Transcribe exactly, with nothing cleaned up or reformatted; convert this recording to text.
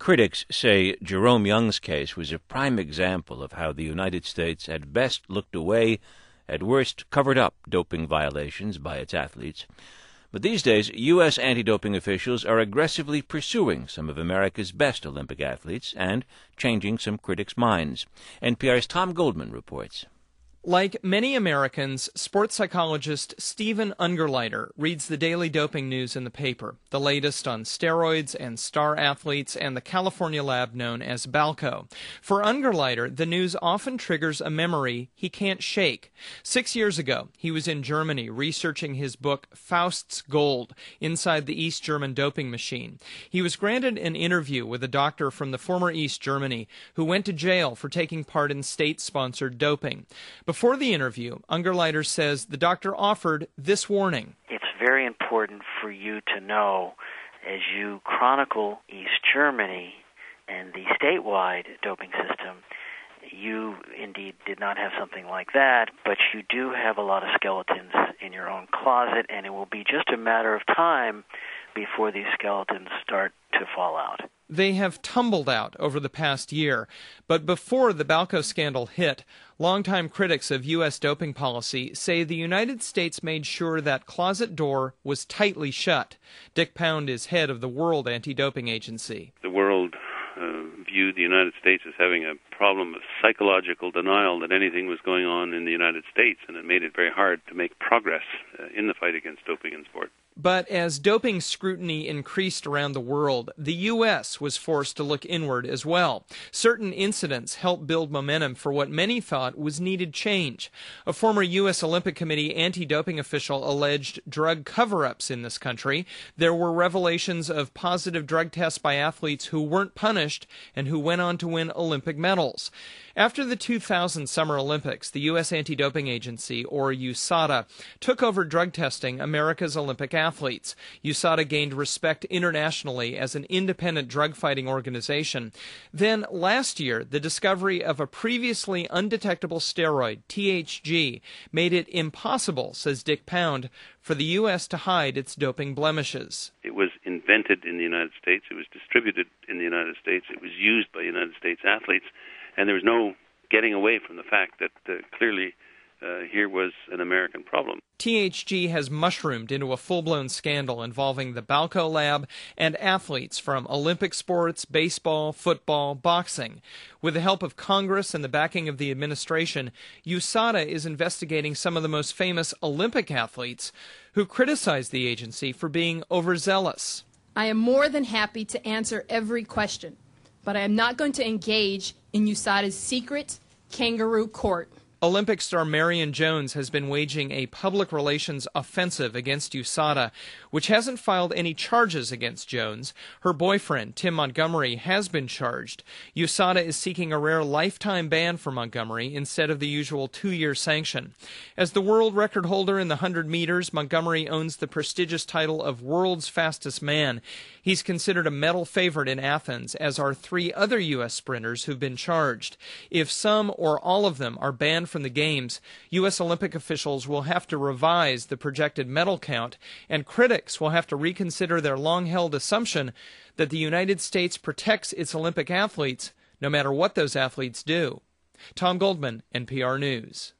Critics say Jerome Young's case was a prime example of how the United States at best looked away, at worst covered up doping violations by its athletes. But these days, U S anti-doping officials are aggressively pursuing some of America's best Olympic athletes and changing some critics' minds. N P R's Tom Goldman reports. Like many Americans, sports psychologist Stephen Ungerleider reads the daily doping news in the paper, the latest on steroids and star athletes and the California lab known as Balco. For Ungerleider, the news often triggers a memory he can't shake. Six years ago, he was in Germany researching his book Faust's Gold, Inside the East German Doping Machine. He was granted an interview with a doctor from the former East Germany who went to jail for taking part in state-sponsored doping. Before the interview, Ungerleider says the doctor offered this warning. It's very important for you to know, as you chronicle East Germany and the statewide doping system, you indeed did not have something like that, but you do have a lot of skeletons in your own closet, and it will be just a matter of time before these skeletons start to fall out. They have tumbled out over the past year, but before the Balco scandal hit, longtime critics of U S doping policy say the United States made sure that closet door was tightly shut. Dick Pound is head of the World Anti-Doping Agency. The world uh, viewed the United States as having a problem of psychological denial that anything was going on in the United States, and it made it very hard to make progress uh, in the fight against doping in sport. But as doping scrutiny increased around the world, the U S was forced to look inward as well. Certain incidents helped build momentum for what many thought was needed change. A former U S Olympic Committee anti-doping official alleged drug cover-ups in this country. There were revelations of positive drug tests by athletes who weren't punished and who went on to win Olympic medals. After the two thousand Summer Olympics, the U S Anti-Doping Agency, or U S A D A, took over drug testing America's Olympic athletes. U S A D A gained respect internationally as an independent drug-fighting organization. Then, last year, the discovery of a previously undetectable steroid, T H G, made it impossible, says Dick Pound, for the U S to hide its doping blemishes. It was invented in the United States. It was distributed in the United States. It was used by United States athletes. And there was no getting away from the fact that uh, clearly uh, here was an American problem. T H G has mushroomed into a full-blown scandal involving the Balco lab and athletes from Olympic sports, baseball, football, boxing. With the help of Congress and the backing of the administration, U S A D A is investigating some of the most famous Olympic athletes who criticized the agency for being overzealous. I am more than happy to answer every question, but I am not going to engage in U S A D A's secret kangaroo court. Olympic star Marion Jones has been waging a public relations offensive against U S A D A, which hasn't filed any charges against Jones. Her boyfriend, Tim Montgomery, has been charged. U S A D A is seeking a rare lifetime ban for Montgomery instead of the usual two-year sanction. As the world record holder in the one hundred meters, Montgomery owns the prestigious title of World's Fastest Man. He's considered a medal favorite in Athens, as are three other U S sprinters who've been charged. If some or all of them are banned from the Games, U S Olympic officials will have to revise the projected medal count, and critics will have to reconsider their long-held assumption that the United States protects its Olympic athletes no matter what those athletes do. Tom Goldman, N P R News.